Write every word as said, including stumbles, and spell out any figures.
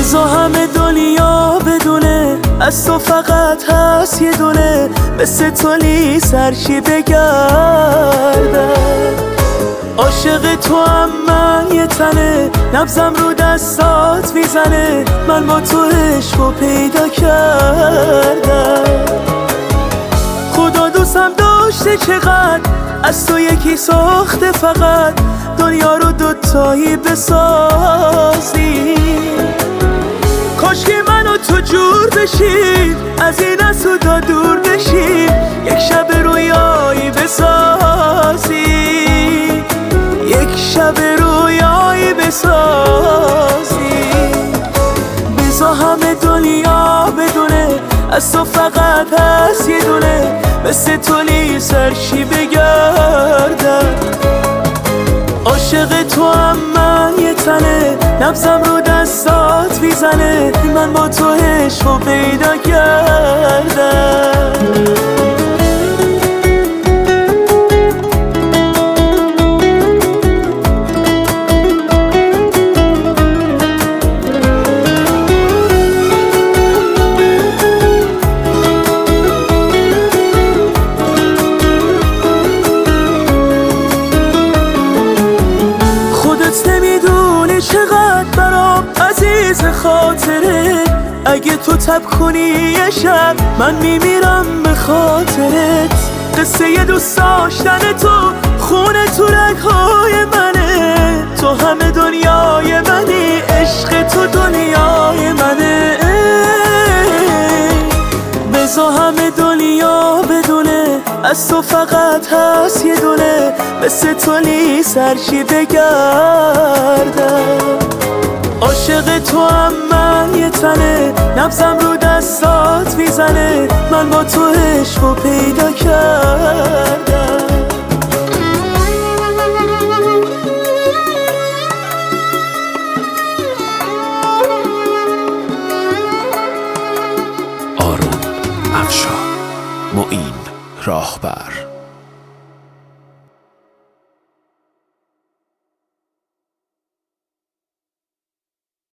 بذار همه دنیا بدونه از تو فقط هست یه دونه، مثل تو لیس هرچی بگردم. عاشق تو هم من یه تنه، نبضم رو دستات میزنه، من با تو عشقو پیدا کردم. خدا دوستم داشته چقدر، از تو یکی ساخته فقط، دنیا رو دوتایی بسازی. کاش که من و تو جور بشیم، از این اسودا دور بشیم، یک شب رویایی بسازی، یک شب رویایی بسازی. بذار همه دنیا بدونه از تو فقط هست یه دونه، مثل تو لیس هرچی بگردم. عاشق تو هم من یه تنه، نبضم رو دستات میزنه، من با تو عشقو پیدا کردم. نمیدونی چقدر برام عزیز خاطره، اگه تو تب کنی یه شب من میمیرم به خاطرت. قصه یه دوست داشتن تو خونه تو رگهای منه، تو همه دنیای منی، عشق تو دنیای منه. بذار همه دنیا بدونه از تو فقط هست یه دونه، مثل تو لیس هرچی بگردم. عاشق تو هم من یه تنه، نبضم رو دستات میزنه، من با تو عشقو پیدا کردم. آروم افشار، معین راهبر.